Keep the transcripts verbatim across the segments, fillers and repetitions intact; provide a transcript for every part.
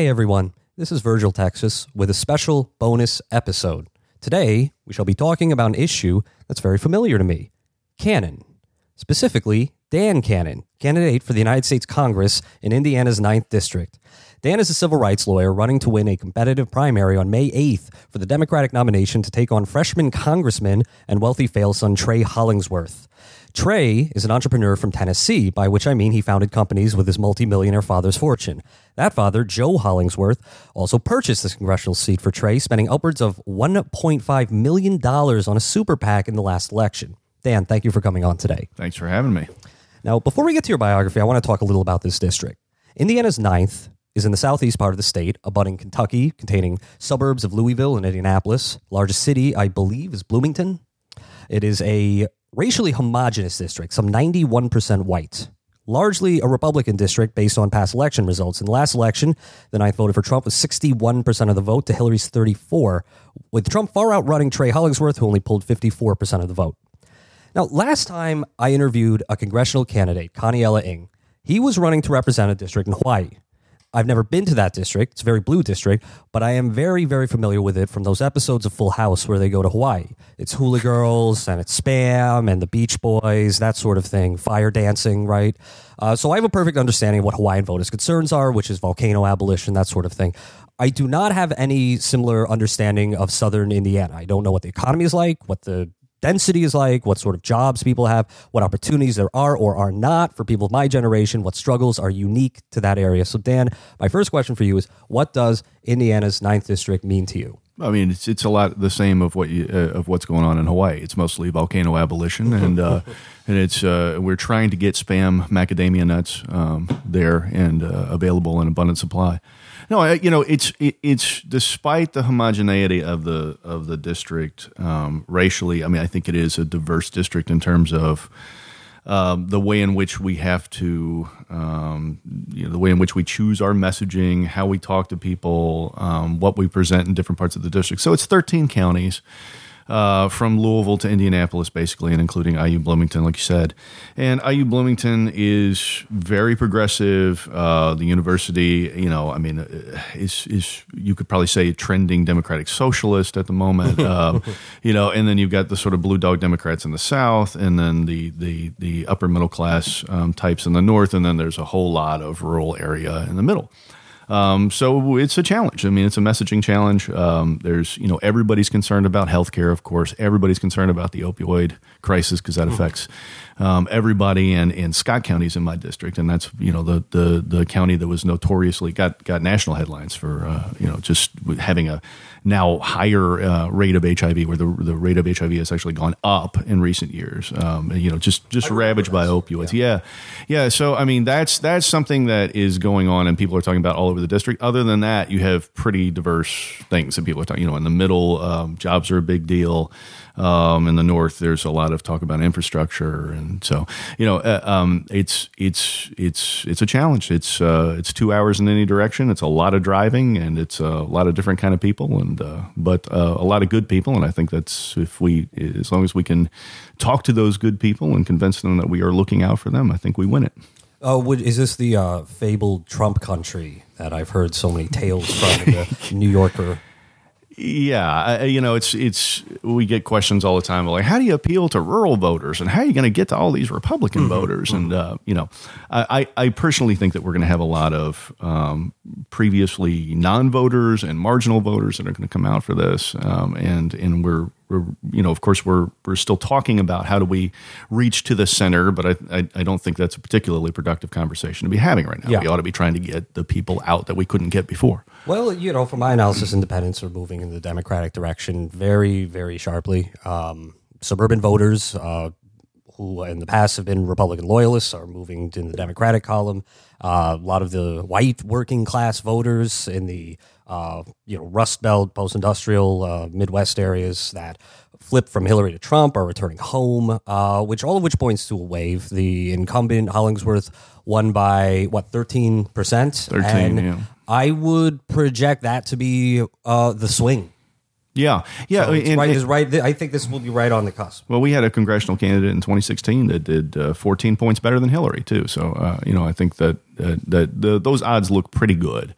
Hey everyone, this is Virgil Texas with a special bonus episode. Today, we shall be talking about an issue that's very familiar to me, Cannon. Specifically, Dan Cannon, candidate for the United States Congress in Indiana's ninth District. Dan is a civil rights lawyer running to win a competitive primary on May eighth for the Democratic nomination to take on freshman congressman and wealthy fail son Trey Hollingsworth. Trey is an entrepreneur from Tennessee, by which I mean he founded companies with his multimillionaire father's fortune. That father, Joe Hollingsworth, also purchased this congressional seat for Trey, spending upwards of one point five million dollars on a super PAC in the last election. Dan, thank you for coming on today. Thanks for having me. Now, before we get to your biography, I want to talk a little about this district. Indiana's ninth is in the southeast part of the state, abutting Kentucky, containing suburbs of Louisville and Indianapolis. Largest city, I believe, is Bloomington. It is a racially homogenous district, some ninety-one percent white. Largely a Republican district based on past election results. In the last election, the ninth voted for Trump with sixty-one percent of the vote to Hillary's thirty-four, with Trump far outrunning Trey Hollingsworth, who only pulled fifty-four percent of the vote. Now, last time I interviewed a congressional candidate, Kauniela Ing, he was running to represent a district in Hawaii. I've never been to that district. It's a very blue district, but I am very, very familiar with it from those episodes of Full House where they go to Hawaii. It's Hula Girls and it's Spam and the Beach Boys, that sort of thing, fire dancing, right? Uh, so I have a perfect understanding of what Hawaiian voters' concerns are, which is volcano abolition, that sort of thing. I do not have any similar understanding of southern Indiana. I don't know what the economy is like, what the density is like, what sort of jobs people have, what opportunities there are or are not for people of my generation, what struggles are unique to that area. So Dan, my first question for you is, what does Indiana's ninth District mean to you? I mean, it's it's a lot the same of what you, uh, of what's going on in Hawaii. It's mostly volcano abolition, and uh, and it's uh, we're trying to get Spam macadamia nuts um, there and uh, available in abundant supply. No, I, you know, it's it, it's despite the homogeneity of the of the district um, racially. I mean, I think it is a diverse district in terms of um, the way in which we have to, um, you know, the way in which we choose our messaging, how we talk to people, um, what we present in different parts of the district. So it's thirteen counties. Uh, from Louisville to Indianapolis, basically, and including I U Bloomington, like you said. And I U Bloomington is very progressive. Uh, the university, you know, I mean, is is you could probably say trending Democratic socialist at the moment. um, you know, and then you've got the sort of blue dog Democrats in the South, and then the the the upper middle class um, types in the North, and then there's a whole lot of rural area in the middle. Um, so it's a challenge. I mean, it's a messaging challenge. Um, there's, you know, everybody's concerned about healthcare, of course. Everybody's concerned about the opioid crisis because that affects um, everybody. And, and Scott County is in my district, and that's, you know, the the the county that was notoriously got got national headlines for, uh, you know, just having a now higher uh, rate of H I V, where the the rate of H I V has actually gone up in recent years. Um, you know, just just ravaged by opioids. Yeah. yeah, yeah. So I mean, that's that's something that is going on, and people are talking about all over the district. Other than that, you have pretty diverse things that people are talking. You know, in the middle, um, jobs are a big deal. Um, in the North, there's a lot of talk about infrastructure, and so you know, uh, um, it's it's it's it's a challenge. It's uh, it's two hours in any direction. It's a lot of driving, and it's a lot of different kind of people, and uh, but uh, a lot of good people. And I think that's if we, as long as we can talk to those good people and convince them that we are looking out for them, I think we win it. Oh, would, is this the uh, fabled Trump country that I've heard so many tales from in the New Yorker? Yeah, I, you know, it's it's we get questions all the time like, how do you appeal to rural voters, and how are you going to get to all these Republican mm-hmm. voters? And uh, you know, I, I personally think that we're going to have a lot of um, previously non-voters and marginal voters that are going to come out for this, um, and and we're. We're, you know, of course, we're we're still talking about how do we reach to the center, but I I, I don't think that's a particularly productive conversation to be having right now. Yeah. We ought to be trying to get the people out that we couldn't get before. Well, you know, from my analysis, independents are moving in the Democratic direction very, very sharply. Um, suburban voters uh, who in the past have been Republican loyalists are moving in the Democratic column. Uh, a lot of the white working class voters in the uh, you know Rust Belt, post-industrial uh, Midwest areas that flipped from Hillary to Trump are returning home, uh, which all of which points to a wave. The incumbent Hollingsworth won by what thirteen percent. Thirteen, yeah. I would project that to be uh, the swing. Yeah, yeah. So it's and, right, and, is right. I think this will be right on the cusp. Well, we had a congressional candidate in twenty sixteen that did uh, fourteen points better than Hillary too. So uh, you know, I think that uh, that the, those odds look pretty good.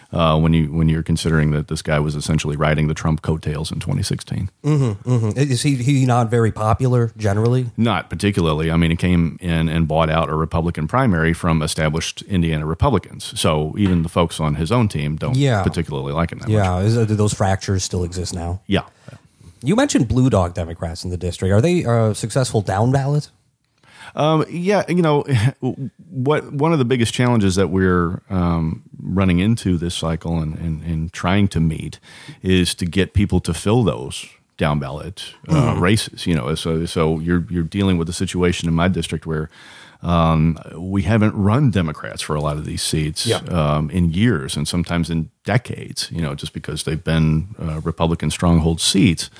uh, when you when you're considering that this guy was essentially riding the Trump coattails in twenty sixteen. Mm-hmm, mm-hmm. Is he, he not very popular generally? Not particularly. I mean, he came in and bought out a Republican primary from established Indiana Republicans. So even the folks on his own team don't yeah. particularly like him that yeah. much. Yeah, do those fractures still exist now? Yeah. You mentioned Blue Dog Democrats in the district. Are they a successful down ballot? Um, yeah, you know, what one of the biggest challenges that we're um, running into this cycle and, and, and trying to meet is to get people to fill those down ballot uh, mm-hmm. races. You know, so so you're you're dealing with a situation in my district where um, we haven't run Democrats for a lot of these seats yeah. um, in years and sometimes in decades. You know, just because they've been uh, Republican stronghold seats.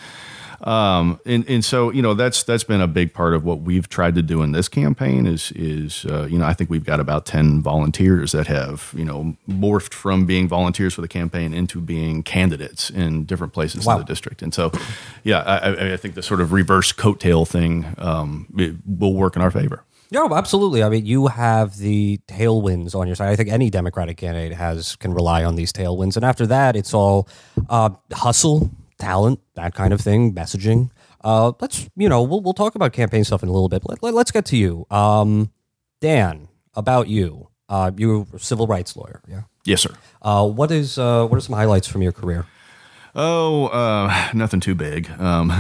Um, and, and so, you know, that's, that's been a big part of what we've tried to do in this campaign is, is, uh, you know, I think we've got about ten volunteers that have, you know, morphed from being volunteers for the campaign into being candidates in different places wow. in the district. And so, yeah, I, I think the sort of reverse coattail thing, um, it will work in our favor. No, absolutely. I mean, you have the tailwinds on your side. I think any Democratic candidate has, can rely on these tailwinds. And after that, it's all, uh, hustle, talent, that kind of thing, messaging. Uh, let's, you know, we'll we'll talk about campaign stuff in a little bit. Let, let, let's get to you. Um, Dan, about you. Uh, you're a civil rights lawyer, yeah? Yes, sir. Uh, what is uh, what are some highlights from your career? Oh, uh, nothing too big. Um,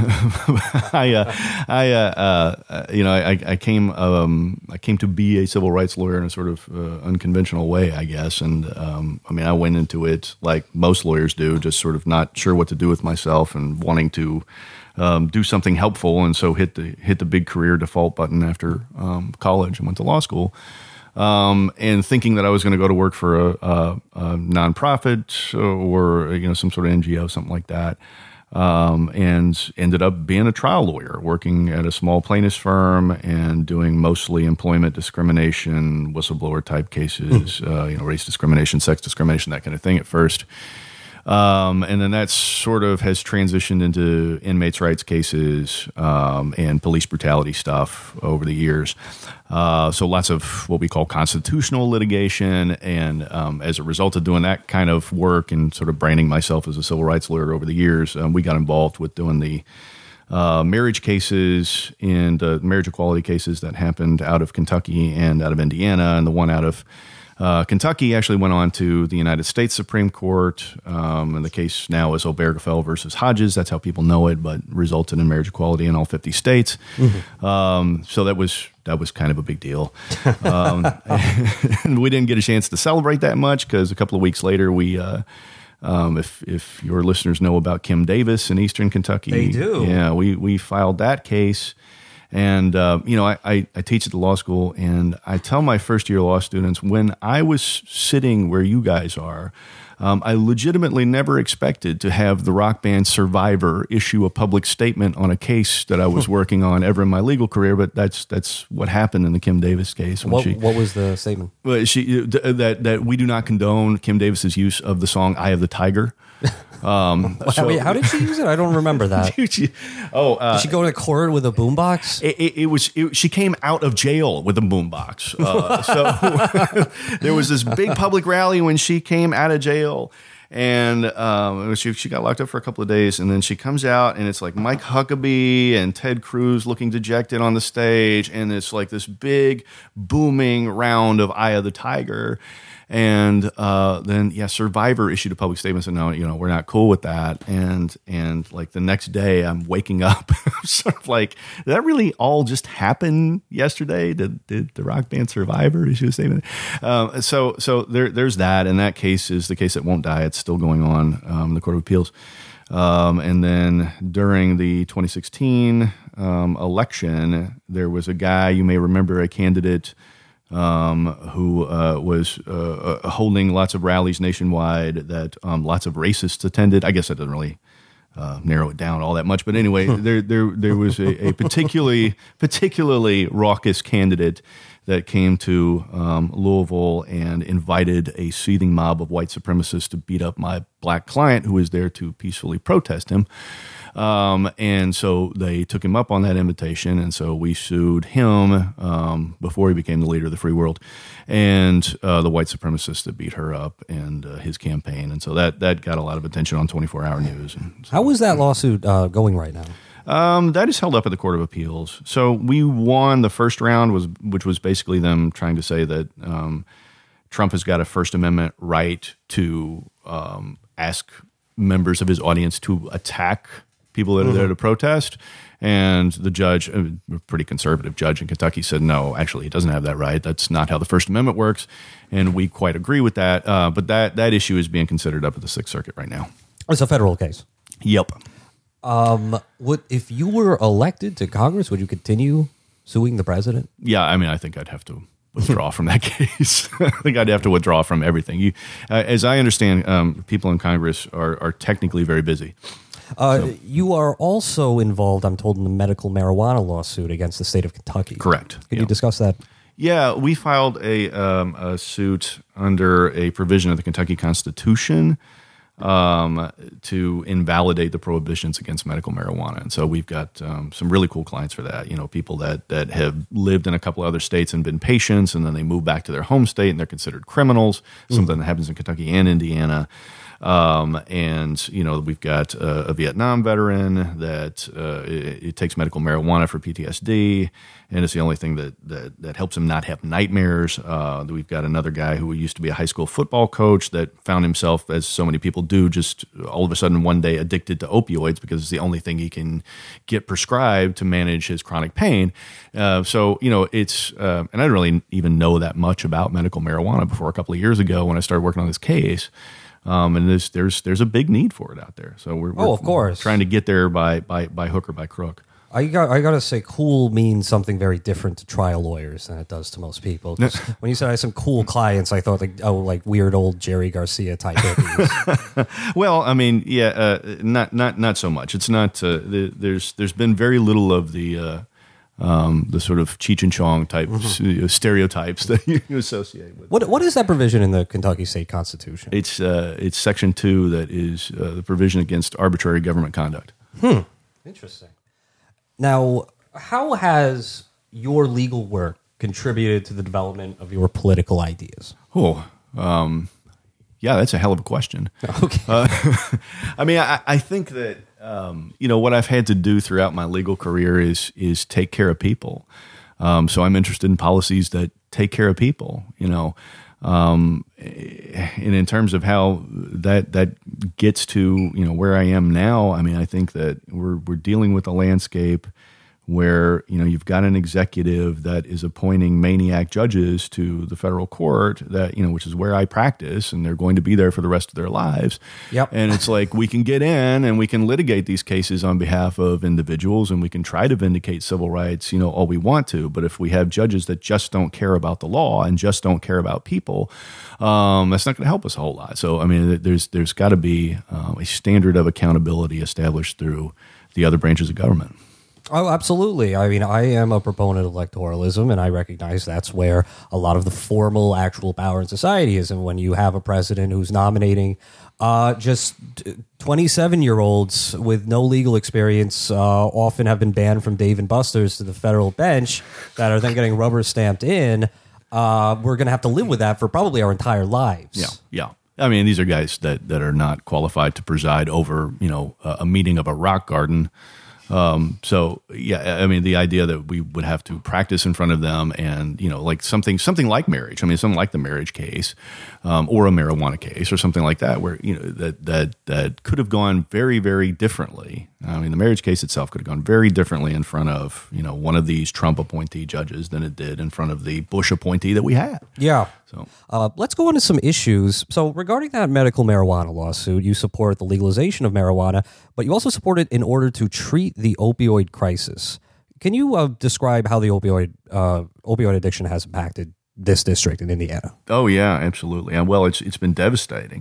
I, uh, I, uh, uh, you know, I, I came, um, I came to be a civil rights lawyer in a sort of uh, unconventional way, I guess. And um, I mean, I went into it like most lawyers do, just sort of not sure what to do with myself and wanting to um, do something helpful, and so hit the hit the big career default button after um, college and went to law school. Um, and thinking that I was going to go to work for a, a, a nonprofit or, you know, some sort of N G O, something like that. Um, and ended up being a trial lawyer, working at a small plaintiffs firm and doing mostly employment discrimination, whistleblower type cases, uh, you know, race discrimination, sex discrimination, that kind of thing at first. Um, and then that sort of has transitioned into inmates' rights cases um, and police brutality stuff over the years. Uh, so lots of what we call constitutional litigation. And um, as a result of doing that kind of work and sort of branding myself as a civil rights lawyer over the years, um, we got involved with doing the uh, marriage cases and uh, marriage equality cases that happened out of Kentucky and out of Indiana, and the one out of Uh, Kentucky actually went on to the United States Supreme Court, um, and the case now is Obergefell versus Hodges. That's how people know it, but resulted in marriage equality in all fifty states. Mm-hmm. Um, so that was that was kind of a big deal. Um, and we didn't get a chance to celebrate that much because a couple of weeks later, we, uh, um, if if your listeners know about Kim Davis in Eastern Kentucky, they do. Yeah, we we filed that case. And, uh, you know, I, I, I teach at the law school, and I tell my first-year law students, when I was sitting where you guys are, um, I legitimately never expected to have the rock band Survivor issue a public statement on a case that I was working on ever in my legal career, but that's that's what happened in the Kim Davis case. When what, she, what was the statement? Well, she, that, that we do not condone Kim Davis's use of the song Eye of the Tiger. Um, so, Wait, how did she use it? I don't remember that. she, oh, uh, did she go to court with a boombox? It, it, it was. It, she came out of jail with a boombox. Uh, so there was this big public rally when she came out of jail, and um, she she got locked up for a couple of days, and then she comes out, and it's like Mike Huckabee and Ted Cruz looking dejected on the stage, and it's like this big booming round of Eye of the Tiger. And uh, then, yeah, Survivor issued a public statement saying, no, you know, we're not cool with that. And and like the next day, I'm waking up, sort of like, did that really all just happen yesterday? Did did the rock band Survivor issue a statement? Um, so so there there's that, and that case is the case that won't die. It's still going on um, in the Court of Appeals. Um, and then during the twenty sixteen um, election, there was a guy, you may remember, a candidate Um, who uh, was uh, uh, holding lots of rallies nationwide that um, lots of racists attended. I guess that doesn't really uh, narrow it down all that much, but anyway, there there there was a, a particularly particularly raucous candidate that came to um, Louisville and invited a seething mob of white supremacists to beat up my black client who was there to peacefully protest him. Um, and so they took him up on that invitation, and so we sued him um, before he became the leader of the free world, and uh, the white supremacists that beat her up and uh, his campaign. And so that that got a lot of attention on twenty-four hour news. And so, How is that lawsuit uh, going right now? Um, that is held up at the Court of Appeals. So we won the first round, was which was basically them trying to say that um, Trump has got a First Amendment right to um, ask members of his audience to attack people that are there to protest. And the judge, a pretty conservative judge in Kentucky, said, no, actually, he doesn't have that right. That's not how the First Amendment works. And we quite agree with that. Uh, but that, that issue is being considered up at the Sixth Circuit right now. It's a federal case. Yep. Um, would if you were elected to Congress, would you continue suing the president? Yeah, I mean, I think I'd have to withdraw from that case. I think I'd have to withdraw from everything. You, uh, as I understand, um, people in Congress are, are technically very busy. Uh, So- you are also involved, I'm told, in the medical marijuana lawsuit against the state of Kentucky. Correct. Can Yeah. you discuss that? Yeah, we filed a, um, a suit under a provision of the Kentucky Constitution um, to invalidate the prohibitions against medical marijuana. And so we've got um, some really cool clients for that. You know, people that, that have lived in a couple other states and been patients, and then they move back to their home state and they're considered criminals, something that happens in Kentucky and Indiana. Um, and, you know, we've got uh, a Vietnam veteran that uh, it, it takes medical marijuana for P T S D, and it's the only thing that, that, that helps him not have nightmares. Uh, we've got another guy who used to be a high school football coach that found himself, as so many people do, just all of a sudden one day addicted to opioids because it's the only thing he can get prescribed to manage his chronic pain. Uh, so, you know, it's, uh, and I didn't really even know that much about medical marijuana before a couple of years ago when I started working on this case. Um, and there's there's there's a big need for it out there. So we're, we're Oh, of course. trying to get there by by by hook or by crook. I got I got to say, cool means something very different to trial lawyers than it does to most people. 'Cause when you said I had some cool clients, I thought like oh, like weird old Jerry Garcia type hippies. Well, I mean, yeah, uh, not not not so much. It's not. Uh, the, there's there's been very little of the uh, um, the sort of Cheech and Chong type mm-hmm. stereotypes that you associate with. What what is that provision in the Kentucky State Constitution? It's uh, it's Section Two that is uh, the provision against arbitrary government conduct. Hmm. Interesting. Now, how has your legal work contributed to the development of your political ideas? Oh, um, yeah, that's a hell of a question. Okay. Uh, I mean, I, I think that um, you know what I've had to do throughout my legal career is is take care of people. Um, so I'm interested in policies that take care of people. You know, um, and in terms of how that that gets to you know where I am now, I mean, I think that we're we're dealing with a landscape where you know you've got an executive that is appointing maniac judges to the federal court that you know which is where I practice, and they're going to be there for the rest of their lives. Yep. And it's like we can get in and we can litigate these cases on behalf of individuals, and we can try to vindicate civil rights, you know, all we want to. But if we have judges that just don't care about the law and just don't care about people, um, that's not going to help us a whole lot. So I mean, there's there's got to be um, a standard of accountability established through the other branches of government. Oh, absolutely. I mean, I am a proponent of electoralism, and I recognize that's where a lot of the formal actual power in society is. And when you have a president who's nominating uh, just twenty-seven-year-olds with no legal experience, uh, often have been banned from Dave and Buster's to the federal bench that are then getting rubber stamped in, uh, we're going to have to live with that for probably our entire lives. Yeah, yeah. I mean, these are guys that, that are not qualified to preside over, you know, a, a meeting of a rock garden. Um, so yeah, I mean, the idea that we would have to practice in front of them and, you know, like something, something like marriage, I mean, something like the marriage case, um, or a marijuana case or something like that, where, you know, that, that, that could have gone very, very differently. I mean, the marriage case itself could have gone very differently in front of, you know, one of these Trump appointee judges than it did in front of the Bush appointee that we had. Yeah. So uh, let's go into some issues. So regarding that medical marijuana lawsuit, you support the legalization of marijuana, but you also support it in order to treat the opioid crisis. Can you uh, describe how the opioid uh, opioid addiction has impacted this district in Indiana? Oh yeah, absolutely. And well, it's it's been devastating,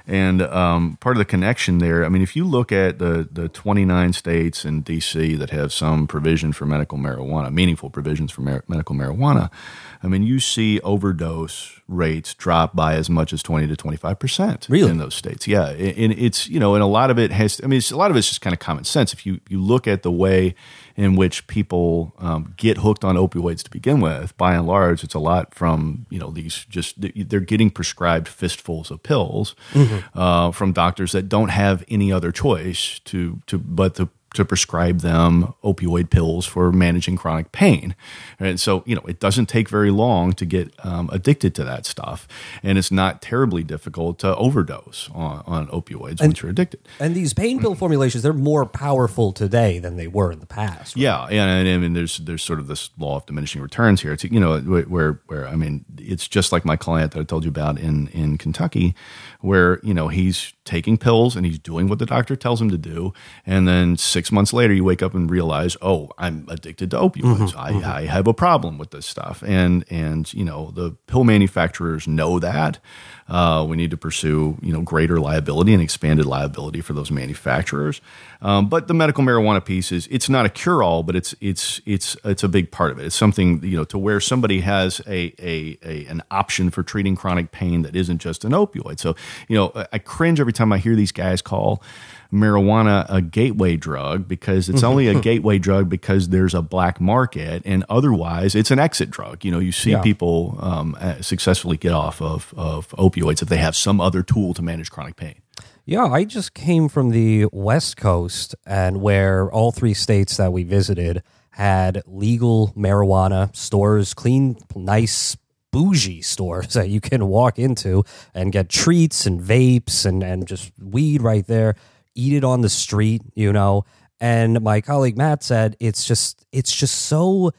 And um, part of the connection there, I mean, if you look at the, the twenty-nine states in D C that have some provision for medical marijuana, meaningful provisions for mar- medical marijuana, I mean, you see overdose rates drop by as much as twenty to twenty-five percent really? in those states. Yeah. And it's, you know, and a lot of it has, I mean, it's, a lot of it's just kind of common sense. If you, you look at the way in which people um, get hooked on opioids to begin with, by and large, it's a lot from, you know, these just, they're getting prescribed fistfuls of pills mm-hmm. uh, from doctors that don't have any other choice to, to but to to prescribe them opioid pills for managing chronic pain. And so, you know, it doesn't take very long to get um, addicted to that stuff. And it's not terribly difficult to overdose on, on opioids and, once you're addicted. And these pain pill formulations, they're more powerful today than they were in the past. Right? Yeah. And, and I mean, there's there's sort of this law of diminishing returns here. It's, you know, where, where I mean, it's just like my client that I told you about in, in Kentucky, where, you know, he's taking pills and he's doing what the doctor tells him to do. And then six months later, you wake up and realize, oh, I'm addicted to opioids. Mm-hmm, I, mm-hmm. I have a problem with this stuff. And, and you know, the pill manufacturers know that. Uh, we need to pursue, you know, greater liability and expanded liability for those manufacturers. Um, but the medical marijuana piece is, it's not a cure-all, but it's it's it's it's a big part of it. It's something, you know, to where somebody has a a, a an option for treating chronic pain that isn't just an opioid. So, you know, I cringe every time I hear these guys call marijuana a gateway drug, because it's only a gateway drug because there's a black market, and otherwise it's an exit drug. You know, you see yeah. people um, successfully get off of, of opioids if they have some other tool to manage chronic pain. Yeah, I just came from the West Coast, and where all three states that we visited had legal marijuana stores, clean, nice, bougie stores that you can walk into and get treats and vapes and, and just weed right there. Eat it on the street, you know. And my colleague Matt said it's just it's just so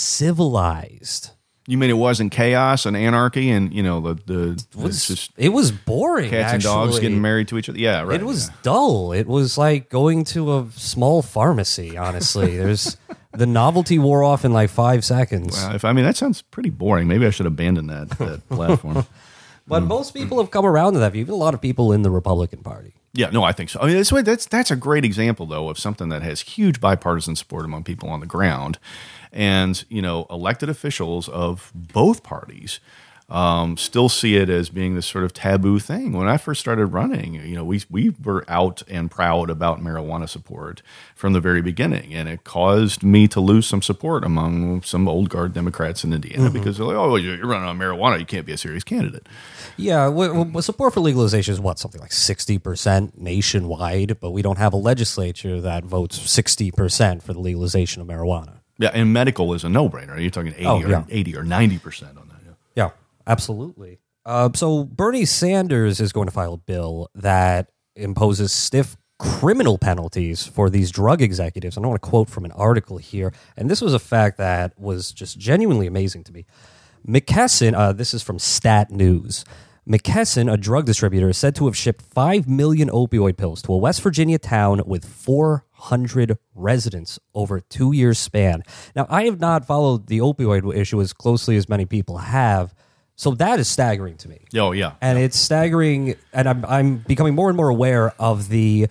civilized. You mean it wasn't chaos and anarchy and, you know, the the it was, just it was boring. Cats actually. and dogs getting married to each other. Yeah, right. It was yeah. dull. It was like going to a small pharmacy. Honestly, there's the novelty wore off in like five seconds. Well, if I mean that sounds pretty boring. Maybe I should abandon that that platform. But mm. most people have come around to that. Even a lot of people in the Republican Party. Yeah, no, I think so. I mean, that's that's that's a great example, though, of something that has huge bipartisan support among people on the ground, and you know, elected officials of both parties um, still see it as being this sort of taboo thing. When I first started running, you know, we we were out and proud about marijuana support from the very beginning, and it caused me to lose some support among some old guard Democrats in Indiana mm-hmm. because they're like, oh, you're running on marijuana, you can't be a serious candidate. Yeah, well, well, support for legalization is what, something like sixty percent nationwide, but we don't have a legislature that votes sixty percent for the legalization of marijuana. Yeah, and medical is a no-brainer. You're talking eighty, oh, yeah. or eighty or ninety percent on that. Yeah, yeah absolutely. Uh, so Bernie Sanders is going to file a bill that imposes stiff criminal penalties for these drug executives. I don't want to quote from an article here, and this was a fact that was just genuinely amazing to me. McKesson, uh, this is from Stat News. McKesson, a drug distributor, is said to have shipped five million opioid pills to a West Virginia town with four hundred residents over a two-year span. Now, I have not followed the opioid issue as closely as many people have, so that is staggering to me. Oh, yeah. And yeah. it's staggering, and I'm, I'm becoming more and more aware of the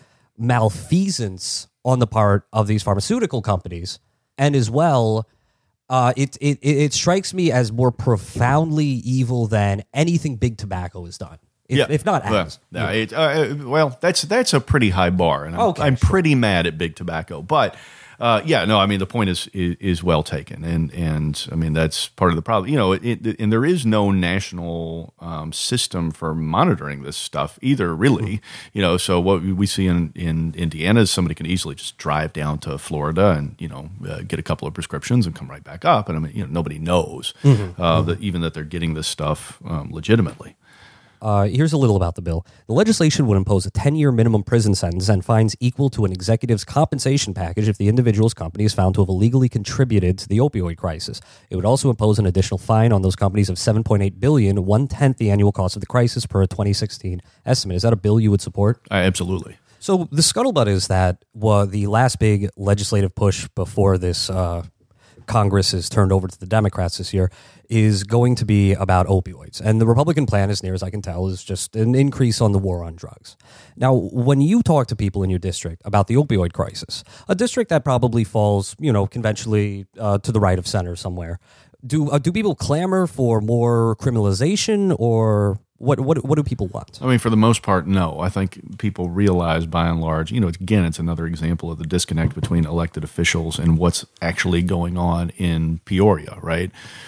malfeasance on the part of these pharmaceutical companies, and as well... Uh, it, it it strikes me as more profoundly evil than anything Big Tobacco has done, if, yeah. if not as. Well, no, it, uh, well, that's that's a pretty high bar, and I'm, okay, I'm sure. pretty mad at Big Tobacco. But uh, yeah, no, I mean the point is, is is well taken, and and I mean that's part of the problem. You know, it, it, and there is no national um, system for monitoring this stuff either, really. Mm-hmm. You know, so what we see in, in Indiana is somebody can easily just drive down to Florida and you know uh, get a couple of prescriptions and come right back up, and I mean you know nobody knows mm-hmm. Uh, mm-hmm. that even that they're getting this stuff um, legitimately. Uh, here's a little about the bill. The legislation would impose a ten-year minimum prison sentence and fines equal to an executive's compensation package if the individual's company is found to have illegally contributed to the opioid crisis. It would also impose an additional fine on those companies of seven point eight billion dollars, one-tenth the annual cost of the crisis per a twenty sixteen estimate. Is that a bill you would support? Uh, absolutely. So the scuttlebutt is that well, the last big legislative push before this uh, Congress is turned over to the Democrats this year is going to be about opioids. And the Republican plan, as near as I can tell, is just an increase on the war on drugs. Now, when you talk to people in your district about the opioid crisis, a district that probably falls, you know, conventionally uh, to the right of center somewhere, do uh, do people clamor for more criminalization, or what, what what do people want? I mean, for the most part, no. I think people realize, by and large, you know, again, it's another example of the disconnect between elected officials and what's actually going on in Peoria, right?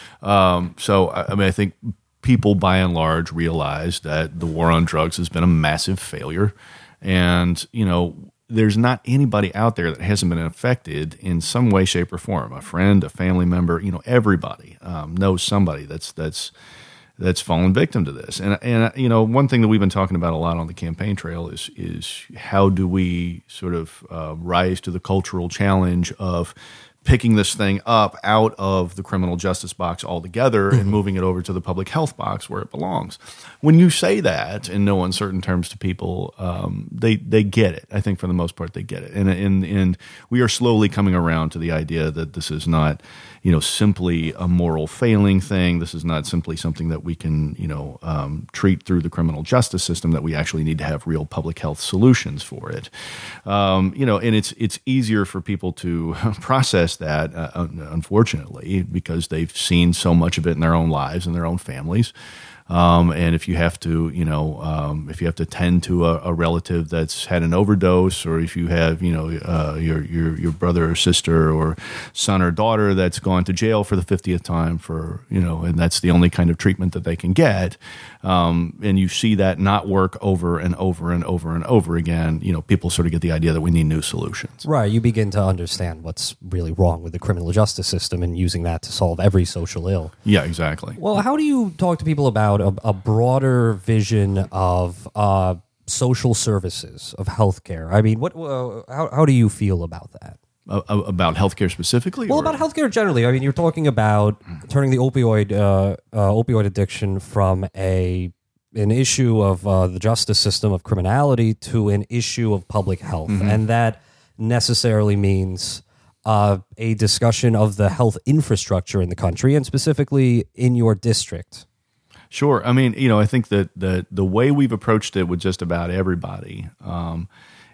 Um, so, I mean, I think people, by and large, realize that the war on drugs has been a massive failure. And, you know, there's not anybody out there that hasn't been affected in some way, shape, or form. A friend, a family member, you know, everybody um, knows somebody that's that's that's fallen victim to this. And and you know, one thing that we've been talking about a lot on the campaign trail is is how do we sort of uh, rise to the cultural challenge of picking this thing up out of the criminal justice box altogether mm-hmm. and moving it over to the public health box where it belongs. When you say that in no uncertain terms to people, um, they they get it. I think for the most part they get it, and and and we are slowly coming around to the idea that this is not, you know, simply a moral failing thing. This is not simply something that we can, you know, um, treat through the criminal justice system. That we actually need to have real public health solutions for it. Um, you know, and it's it's easier for people to process that, uh, unfortunately, because they've seen so much of it in their own lives and their own families. Um, and if you have to, you know, um, if you have to tend to a, a relative that's had an overdose, or if you have, you know, uh, your your your brother or sister or son or daughter that's gone to jail for the fiftieth time for, you know, and that's the only kind of treatment that they can get, um, and you see that not work over and over and over and over again, you know, people sort of get the idea that we need new solutions. Right. You begin to understand what's really wrong with the criminal justice system and using that to solve every social ill. Yeah, exactly. Well, how do you talk to people about A, a broader vision of uh, social services, of healthcare? I mean, what? Uh, how, how do you feel about that? Uh, about healthcare specifically? Well, or? about healthcare generally. I mean, you're talking about turning the opioid uh, uh, opioid addiction from a an issue of uh, the justice system, of criminality, to an issue of public health, mm-hmm. and that necessarily means uh, a discussion of the health infrastructure in the country, and specifically in your district. Sure. I mean, you know, I think that the the way we've approached it with just about everybody um,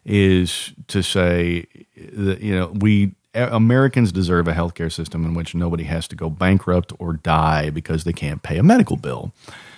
is to say that, you know, we Americans deserve a healthcare system in which nobody has to go bankrupt or die because they can't pay a medical bill.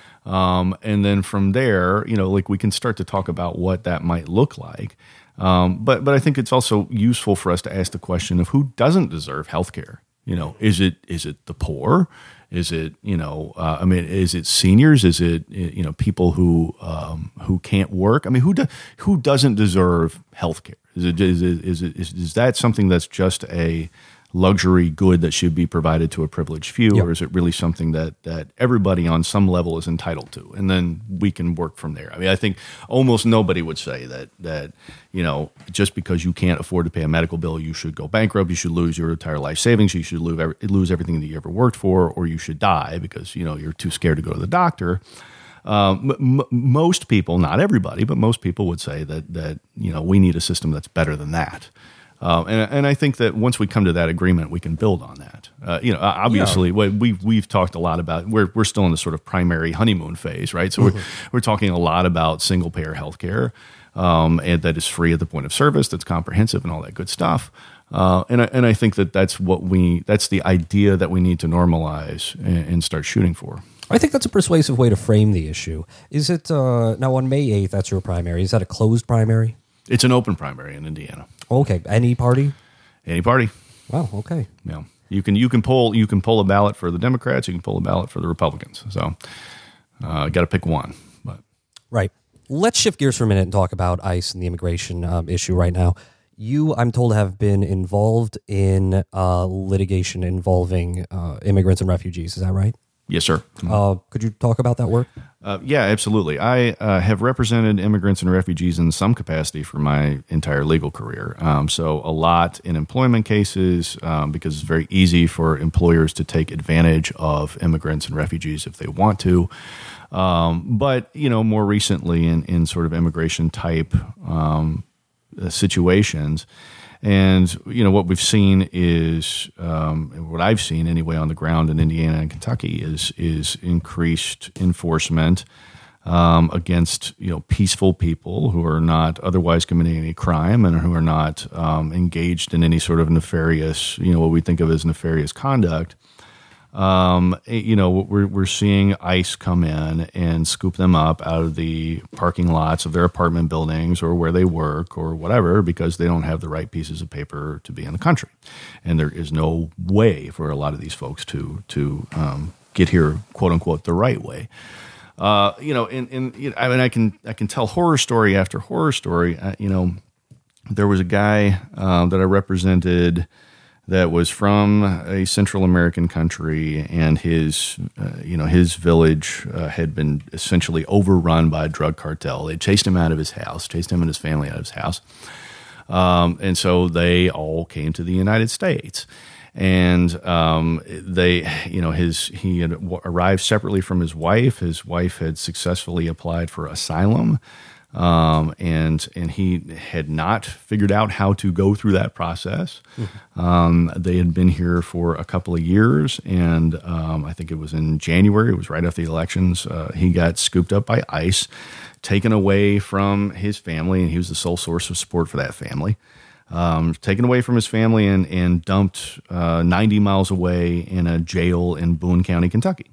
Um, and then from there, you know, like we can start to talk about what that might look like. Um, but but I think it's also useful for us to ask the question of who doesn't deserve healthcare. You know, is it is it the poor? Is it, you know, uh, I mean, is it seniors? Is it, you know, people who um, who can't work? I mean, who do, who doesn't deserve health care? Is it, is it, is it, is, is that something that's just a luxury good that should be provided to a privileged few, yep. or is it really something that that everybody on some level is entitled to? And then we can work from there. I mean, I think almost nobody would say that that you know, just because you can't afford to pay a medical bill, you should go bankrupt, you should lose your entire life savings, you should lose every, lose everything that you ever worked for, or you should die because, you know, you're too scared to go to the doctor. Um, m- most people, not everybody, but most people would say that that you know, we need a system that's better than that. Uh, and, and I think that once we come to that agreement, we can build on that. Uh, you know, obviously, yeah. we've we've talked a lot about we're we're still in the sort of primary honeymoon phase, right? So mm-hmm. we're we're talking a lot about single payer healthcare, um, and that is free at the point of service, that's comprehensive, and all that good stuff. Uh, and I, and I think that that's what we that's the idea that we need to normalize and, and start shooting for. I think that's a persuasive way to frame the issue. Is it uh, now on May eighth? That's your primary. Is that a closed primary? It's an open primary in Indiana. Okay, any party? Any party. Wow. Okay. Yeah, you can you can pull you can pull a ballot for the Democrats. You can pull a ballot for the Republicans. So, uh, got to pick one. But right. Let's shift gears for a minute and talk about ICE and the immigration um, issue right now. You, I'm told, have been involved in uh, litigation involving uh, immigrants and refugees. Is that right? Yes, sir. Uh, could you talk about that work? Uh, yeah, absolutely. I uh, have represented immigrants and refugees in some capacity for my entire legal career. Um, so a lot in employment cases, um, because it's very easy for employers to take advantage of immigrants and refugees if they want to. Um, but, you know, more recently in, in sort of immigration type um uh, situations. And, you know, what we've seen is, um, what I've seen anyway on the ground in Indiana and Kentucky is is increased enforcement um, against, you know, peaceful people who are not otherwise committing any crime and who are not um, engaged in any sort of nefarious, you know, what we think of as nefarious conduct. Um, you know, we're we're seeing ICE come in and scoop them up out of the parking lots of their apartment buildings or where they work or whatever because they don't have the right pieces of paper to be in the country, and there is no way for a lot of these folks to to um, get here, quote unquote, the right way. Uh, you know, and, and you know, I mean, I can I can tell horror story after horror story. Uh, you know, there was a guy um, that I represented that was from a Central American country, and his, uh, you know, his village uh, had been essentially overrun by a drug cartel. They chased him out of his house, chased him and his family out of his house, um, and so they all came to the United States. And um, they, you know, his he had arrived separately from his wife. His wife had successfully applied for asylum. Um, and and he had not figured out how to go through that process. Mm-hmm. Um, they had been here for a couple of years, and um, I think it was in January. It was right after the elections. Uh, he got scooped up by ICE, taken away from his family, and he was the sole source of support for that family. Um, taken away from his family and and dumped uh, ninety miles away in a jail in Boone County, Kentucky.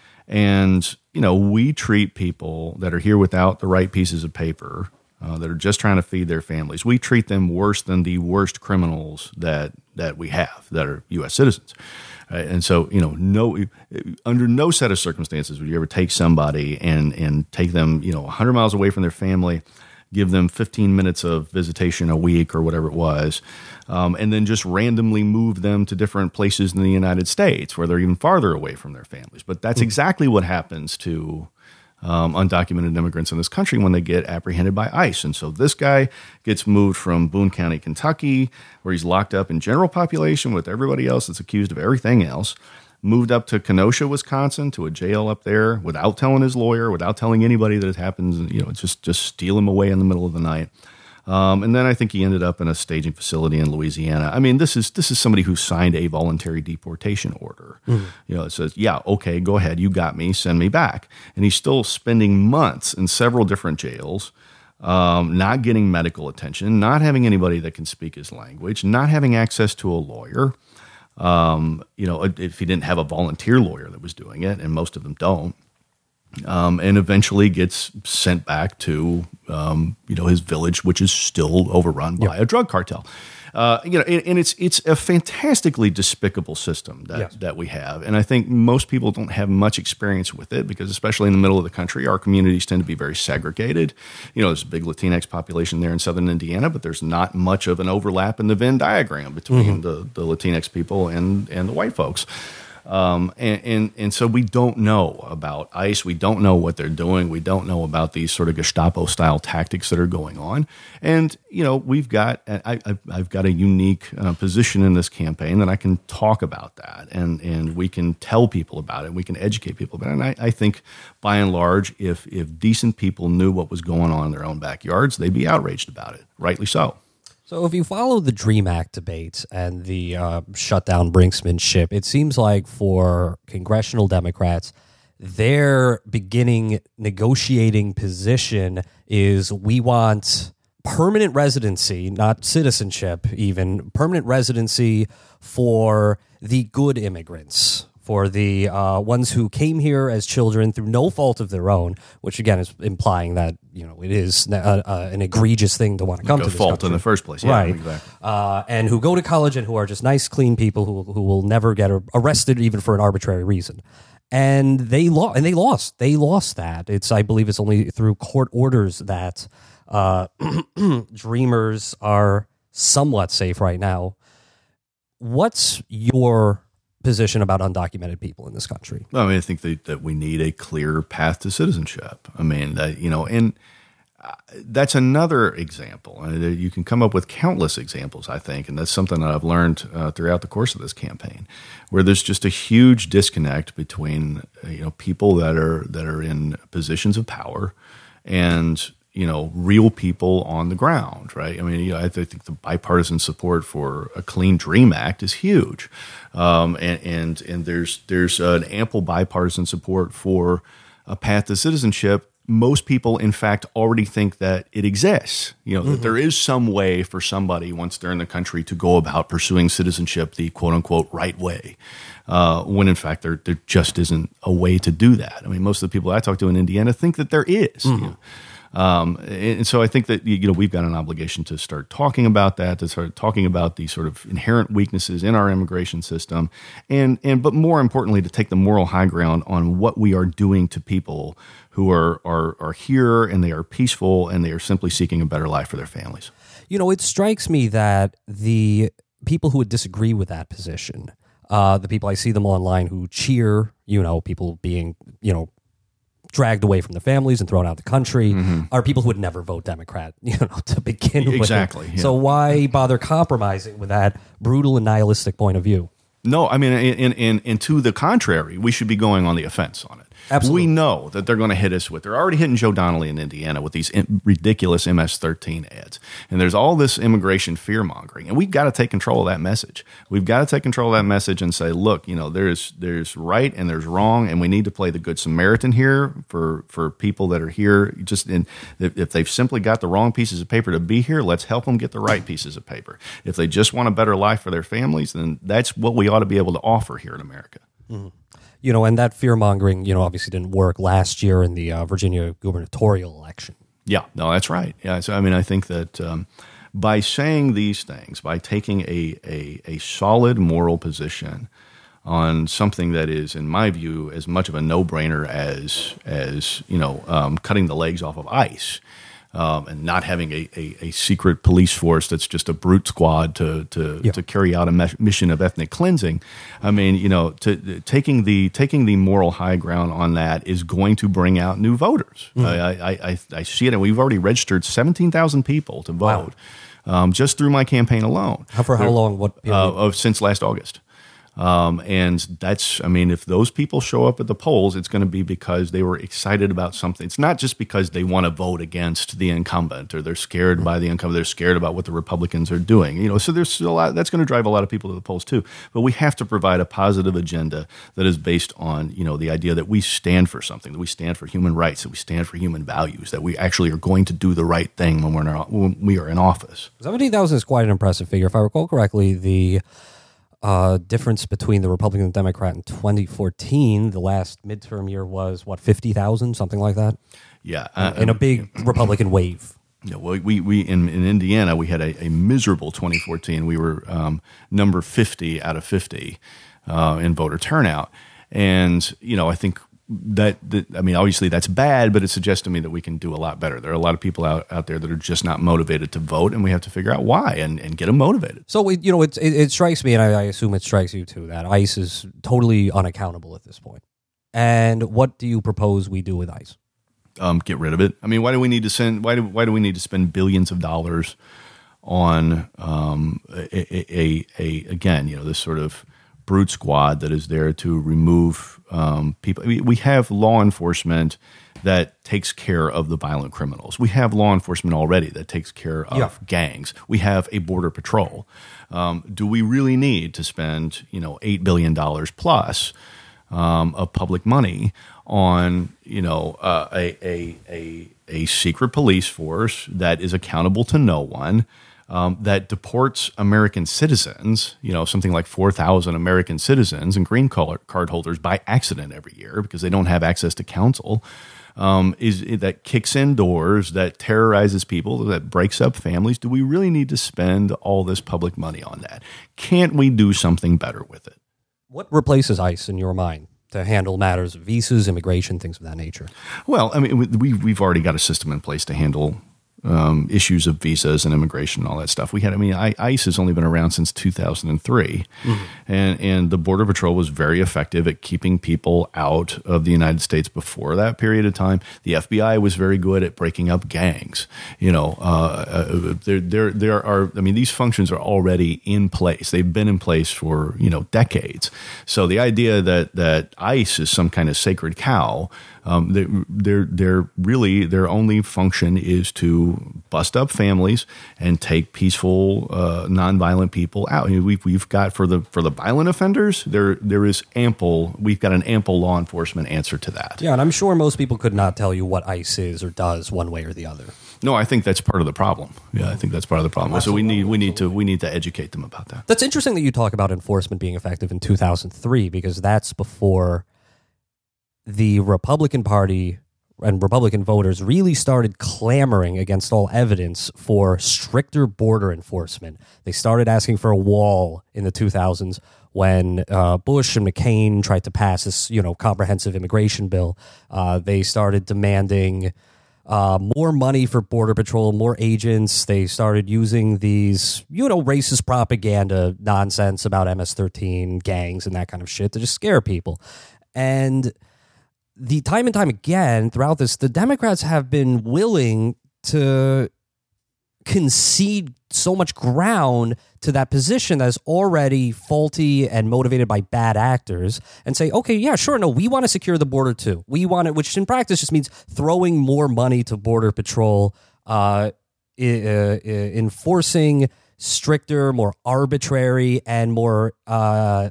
And, you know, we treat people that are here without the right pieces of paper, uh, that are just trying to feed their families. We treat them worse than the worst criminals that that we have that are U S citizens. Uh, and so, you know, no, under no set of circumstances would you ever take somebody and, and take them, you know, one hundred miles away from their family, give them fifteen minutes of visitation a week or whatever it was, um, and then just randomly move them to different places in the United States where they're even farther away from their families. But that's exactly what happens to um, undocumented immigrants in this country when they get apprehended by ICE. And so this guy gets moved from Boone County, Kentucky, where he's locked up in general population with everybody else that's accused of everything else, moved up to Kenosha, Wisconsin, to a jail up there without telling his lawyer, without telling anybody that it happens, you know, just just steal him away in the middle of the night. Um, and then I think he ended up in a staging facility in Louisiana. I mean, this is this is somebody who signed a voluntary deportation order. Mm-hmm. You know, it says, yeah, okay, go ahead, you got me, send me back. And he's still spending months in several different jails, um, not getting medical attention, not having anybody that can speak his language, not having access to a lawyer. Um, you know, if he didn't have a volunteer lawyer that was doing it, and most of them don't, um, and eventually gets sent back to, um, you know, his village, which is still overrun by yep. a drug cartel. Uh, you know, and, and it's it's a fantastically despicable system that, yes. that we have, and I think most people don't have much experience with it because, especially in the middle of the country, our communities tend to be very segregated. You know, there's a big Latinx population there in southern Indiana, but there's not much of an overlap in the Venn diagram between mm-hmm. the, the Latinx people and and the white folks. Um, and, and, and so we don't know about ICE. We don't know what they're doing. We don't know about these sort of Gestapo style tactics that are going on. And, you know, we've got, I, I've, I've got a unique uh, position in this campaign that I can talk about that and, and we can tell people about it. We can educate people about it. And I, I think by and large, if, if decent people knew what was going on in their own backyards, they'd be outraged about it. Rightly so. So if you follow the DREAM Act debate and the uh, shutdown brinksmanship, it seems like for congressional Democrats, their beginning negotiating position is we want permanent residency, not citizenship even, permanent residency for the good immigrants, for the uh, ones who came here as children through no fault of their own, which again is implying that, you know, it is a, a, an egregious thing to want to come like to this fault country. in the first place, yeah, right? Exactly. Uh, and who go to college and who are just nice, clean people who who will never get arrested even for an arbitrary reason. And they lost. And they lost. They lost that. It's I believe it's only through court orders that uh, Dreamers are somewhat safe right now. What's your position about undocumented people in this country? Well, I mean, I think that, that we need a clear path to citizenship. I mean, that, you know, and uh, that's another example. I mean, you can come up with countless examples, I think, and that's something that I've learned uh, throughout the course of this campaign, where there's just a huge disconnect between, uh, you know, people that are that are in positions of power and, you know, real people on the ground, right? I mean, you know, I th- think the bipartisan support for a Clean Dream Act is huge, um, and and and there's there's an ample bipartisan support for a path to citizenship. Most people, in fact, already think that it exists. You know, mm-hmm. that there is some way for somebody once they're in the country to go about pursuing citizenship the quote unquote right way. Uh, when in fact there there just isn't a way to do that. I mean, most of the people I talk to in Indiana think that there is. Mm-hmm. You know? Um, and so I think that, you know, we've got an obligation to start talking about that, to start talking about the sort of inherent weaknesses in our immigration system, and and but more importantly, to take the moral high ground on what we are doing to people who are are are here and they are peaceful and they are simply seeking a better life for their families. You know, it strikes me that the people who would disagree with that position, uh, the people I see them online who cheer, you know, people being, you know, dragged away from their families and thrown out of the country, mm-hmm. are people who would never vote Democrat, you know, to begin with. Exactly. Yeah. So why bother compromising with that brutal and nihilistic point of view? No, I mean, and, and, and to the contrary, we should be going on the offense on it. Absolutely. We know that they're going to hit us with, they're already hitting Joe Donnelly in Indiana with these ridiculous M S thirteen ads. And there's all this immigration fear mongering. And we've got to take control of that message. We've got to take control of that message and say, look, you know, there's there's right and there's wrong. And we need to play the Good Samaritan here for, for people that are here. Just in, if they've simply got the wrong pieces of paper to be here, let's help them get the right pieces of paper. If they just want a better life for their families, then that's what we ought to be able to offer here in America. Mm-hmm. You know, and that fear-mongering, you know, obviously didn't work last year in the uh, Virginia gubernatorial election. Yeah, no, that's right. Yeah, so I mean, I think that um, by saying these things, by taking a, a a solid moral position on something that is, in my view, as much of a no-brainer as as you know, um, cutting the legs off of ICE. Um, and not having a, a, a secret police force that's just a brute squad to to, yeah. to carry out a me- mission of ethnic cleansing. I mean, you know, to, taking the taking the moral high ground on that is going to bring out new voters. Mm-hmm. I, I, I I see it, and we've already registered seventeen thousand people to vote wow. um, just through my campaign alone. How for how long? What period? Uh, of since last August. Um, and that's, I mean, if those people show up at the polls, it's going to be because they were excited about something. It's not just because they want to vote against the incumbent or they're scared by the incumbent. They're scared about what the Republicans are doing. You know, so there's a lot that's going to drive a lot of people to the polls too. But we have to provide a positive agenda that is based on, you know, the idea that we stand for something, that we stand for human rights, that we stand for human values, that we actually are going to do the right thing when we're in our, when we are in office. seventeen thousand is quite an impressive figure. If I recall correctly, the Uh, difference between the Republican and Democrat in twenty fourteen, the last midterm year was, what, fifty thousand, something like that? Yeah. Uh, in a big Republican wave. Yeah, well, we, we in, in Indiana, we had a, a miserable twenty fourteen. We were um, number fifty out of fifty uh, in voter turnout. And, you know, I think that, that, I mean, obviously that's bad, but it suggests to me that we can do a lot better. There are a lot of people out, out there that are just not motivated to vote, and we have to figure out why and, and get them motivated. So, it, you know, it, it, it strikes me, and I, I assume it strikes you too, that ICE is totally unaccountable at this point. And what do you propose we do with ICE? Um, get rid of it. I mean, why do we need to send, why do, why do we need to spend billions of dollars on um, a, a, a, again, you know, this sort of brute squad that is there to remove um, people. I mean, we have law enforcement that takes care of the violent criminals. We have law enforcement already that takes care of yeah. gangs. We have a border patrol. Um, do we really need to spend, you know, eight billion dollars plus um, of public money on, you know, uh, a, a, a, a secret police force that is accountable to no one, Um, that deports American citizens, you know, something like four thousand American citizens and green card holders by accident every year because they don't have access to counsel, um, is that kicks in doors, that terrorizes people, that breaks up families. Do we really need to spend all this public money on that? Can't we do something better with it? What replaces ICE in your mind to handle matters of visas, immigration, things of that nature? Well, I mean, we, we've already got a system in place to handle Um, issues of visas and immigration and all that stuff. We had, I mean, I, ICE has only been around since two thousand three, mm-hmm. and and the Border Patrol was very effective at keeping people out of the United States before that period of time. The F B I was very good at breaking up gangs. You know, uh, uh, there there there are. I mean, these functions are already in place. They've been in place for, you know, decades. So the idea that that ICE is some kind of sacred cow Um, they, they're they're really their only function is to bust up families and take peaceful, uh, nonviolent people out. I mean, we've we've got for the for the violent offenders, there there is ample. We've got an ample law enforcement answer to that. Yeah, and I'm sure most people could not tell you what ICE is or does one way or the other. No, I think that's part of the problem. Yeah, I think that's part of the problem. So we need we need to we need to educate them about that. That's interesting that you talk about enforcement being effective in two thousand three, because that's before the Republican Party and Republican voters really started clamoring against all evidence for stricter border enforcement. They started asking for a wall in the two thousands when uh, Bush and McCain tried to pass this, you know, comprehensive immigration bill. Uh, they started demanding Uh, more money for Border Patrol, more agents. They started using these, you know, racist propaganda nonsense about M S thirteen gangs and that kind of shit to just scare people. And the time and time again throughout this, the Democrats have been willing to concede so much ground to that position that is already faulty and motivated by bad actors and say, okay, yeah, sure, no, we want to secure the border too. We want it, which in practice just means throwing more money to Border Patrol, uh, uh, enforcing stricter, more arbitrary, and more uh,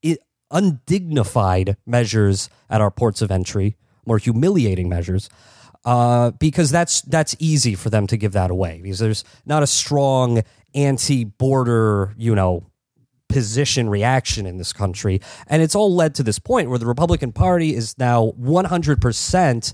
undignified measures at our ports of entry, more humiliating measures. Uh, because that's that's easy for them to give that away, because there's not a strong anti-border, you know, position reaction in this country. And it's all led to this point where the Republican Party is now one hundred percent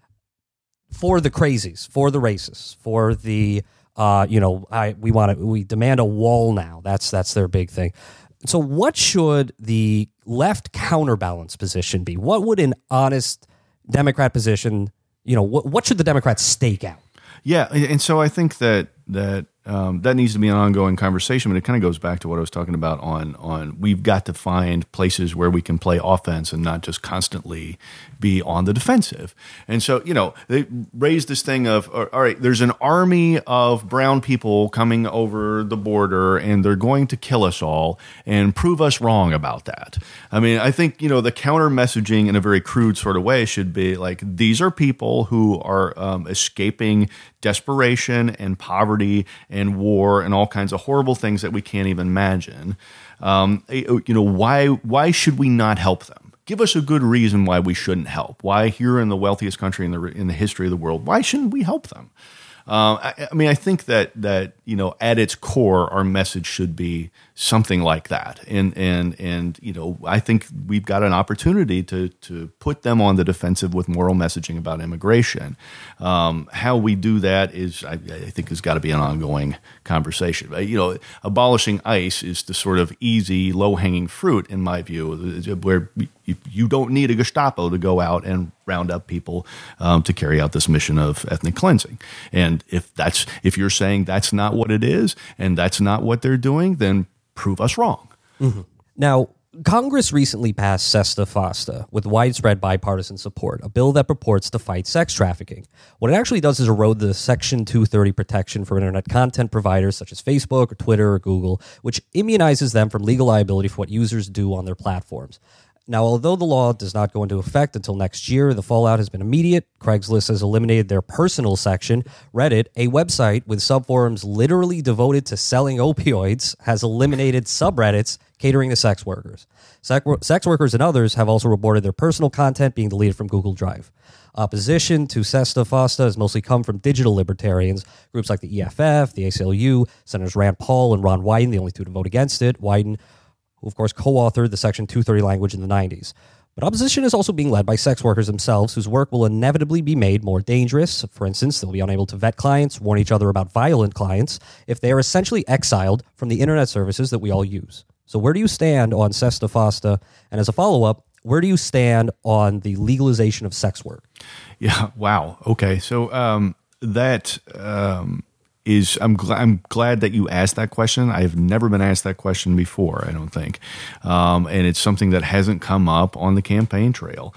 for the crazies, for the racists, for the, uh, you know, I we want to, we demand a wall now. That's that's their big thing. So what should the left counterbalance position be? What would an honest Democrat position, you know, what, what should the Democrats stake out? Yeah, and so I think that that um, that needs to be an ongoing conversation, but it kind of goes back to what I was talking about on on we've got to find places where we can play offense and not just constantly be on the defensive. And so, you know, they raised this thing of, all right, there's an army of brown people coming over the border and they're going to kill us all and prove us wrong about that. I mean, I think, you know, the counter messaging in a very crude sort of way should be like, these are people who are um, escaping desperation and poverty and war and all kinds of horrible things that we can't even imagine. Um, you know, why why should we not help them? Give us a good reason why we shouldn't help. Why here in the wealthiest country in the in the history of the world, why shouldn't we help them? Uh, I, I mean, I think that that you know, at its core, our message should be something like that. And and and you know, I think we've got an opportunity to to put them on the defensive with moral messaging about immigration. Um, how we do that is, I, I think, has got to be an ongoing conversation. You know, abolishing ICE is the sort of easy, low hanging fruit, in my view, where you don't need a Gestapo to go out and round up people um, to carry out this mission of ethnic cleansing. And if that's if you're saying that's not what it is and that's not what they're doing, then prove us wrong. Mm-hmm. Now, Congress recently passed SESTA FOSTA with widespread bipartisan support, a bill that purports to fight sex trafficking. What it actually does is erode the Section two thirty protection for internet content providers such as Facebook or Twitter or Google, which immunizes them from legal liability for what users do on their platforms. Now, although the law does not go into effect until next year, the fallout has been immediate. Craigslist has eliminated their personal section. Reddit, a website with subforums literally devoted to selling opioids, has eliminated subreddits catering to sex workers. Sex workers and others have also reported their personal content being deleted from Google Drive. Opposition to SESTA FOSTA has mostly come from digital libertarians, groups like the E F F, the A C L U, Senators Rand Paul and Ron Wyden, the only two to vote against it. Wyden, who of course co-authored the Section two thirty language in the nineties. But opposition is also being led by sex workers themselves, whose work will inevitably be made more dangerous. For instance, they'll be unable to vet clients, warn each other about violent clients, if they are essentially exiled from the internet services that we all use. So where do you stand on SESTA FOSTA? And as a follow-up, where do you stand on the legalization of sex work? Yeah, wow. Okay, so um, that... Um Is I'm glad I'm glad that you asked that question. I've never been asked that question before, I don't think, um, and it's something that hasn't come up on the campaign trail.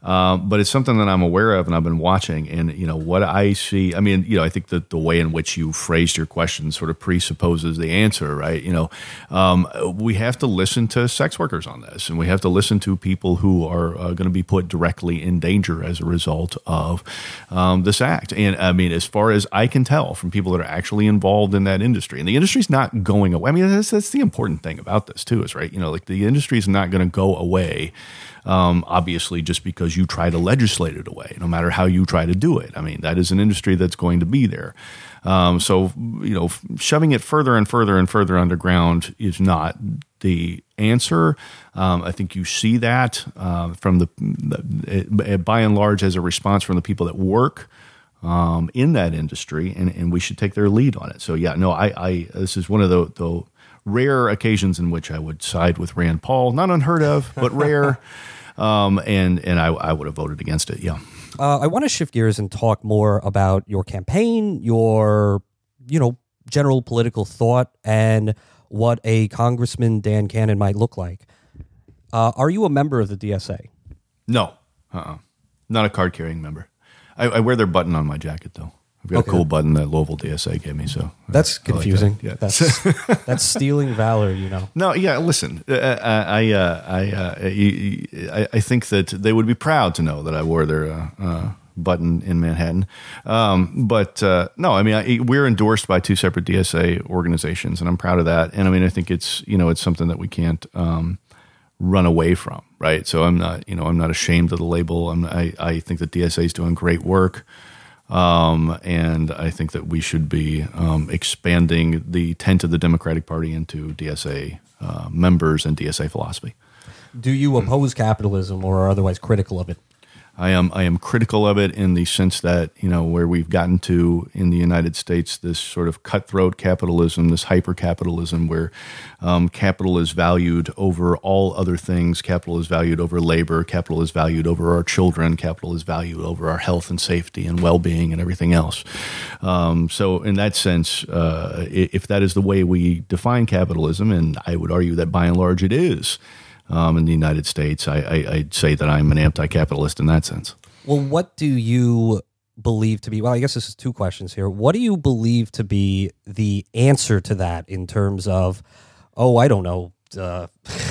Um, but it's something that I'm aware of and I've been watching. And, you know, what I see, I mean, you know, I think that the way in which you phrased your question sort of presupposes the answer, right? You know, um, we have to listen to sex workers on this, and we have to listen to people who are uh, going to be put directly in danger as a result of um, this act. And I mean, as far as I can tell from people that are actually involved in that industry, and the industry's not going away. I mean, that's, that's the important thing about this too, is right. You know, like the industry is not going to go away. Um, obviously, just because you try to legislate it away, no matter how you try to do it. I mean, that is an industry that's going to be there. Um, so, you know, shoving it further and further and further underground is not the answer. Um, I think you see that uh, from the, the, by and large, as a response from the people that work um, in that industry, and, and we should take their lead on it. So, yeah, no, I, I this is one of the, the rare occasions in which I would side with Rand Paul. Not unheard of, but rare. Um, and and I, I would have voted against it, yeah. Uh, I want to shift gears and talk more about your campaign, your, you know, general political thought, and what a Congressman Dan Cannon might look like. Uh, are you a member of the D S A? No. Uh-uh. Not a card-carrying member. I, I wear their button on my jacket, though. I've got okay. a cool button that Louisville D S A gave me, so that's I confusing. Like that. Yeah. That's that's stealing valor, you know. No, yeah. Listen, uh, I, uh, I, uh, I, I think that they would be proud to know that I wore their uh, uh, button in Manhattan. Um, but uh, no, I mean, I, we're endorsed by two separate D S A organizations, and I'm proud of that. And I mean, I think it's you know it's something that we can't um, run away from, right? So I'm not you know I'm not ashamed of the label. I'm, I I think that D S A is doing great work. Um, and I think that we should be um, expanding the tent of the Democratic Party into D S A uh, members and D S A philosophy. Do you oppose capitalism or are otherwise critical of it? I am I am critical of it in the sense that, you know, where we've gotten to in the United States, this sort of cutthroat capitalism, this hyper-capitalism where um, capital is valued over all other things. Capital is valued over labor. Capital is valued over our children. Capital is valued over our health and safety and well-being and everything else. Um, so in that sense, uh, if that is the way we define capitalism, and I would argue that by and large it is, Um, in the United States, I, I, I'd say that I'm an anti-capitalist in that sense. Well, what do you believe to be, well, I guess this is two questions here. What do you believe to be the answer to that in terms of, oh, I don't know, uh,